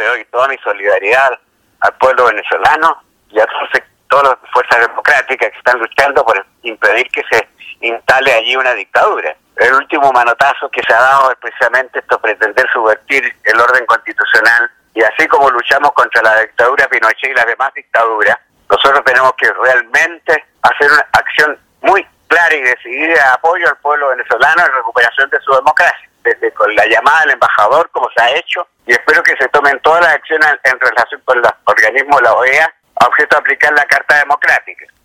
doy toda mi solidaridad al pueblo venezolano y a todas las fuerzas democráticas que están luchando por impedir que se instale allí una dictadura. El último manotazo que se ha dado es precisamente esto, pretender subvertir el orden constitucional, y así como luchamos contra la dictadura Pinochet y las demás dictaduras, nosotros tenemos que realmente hacer una acción muy clara y decidida de apoyo al pueblo venezolano en recuperación de su democracia, desde con la llamada al embajador, como se ha hecho, y espero que se tomen todas las acciones en relación con los organismos de la OEA a objeto de aplicar la Carta Democrática.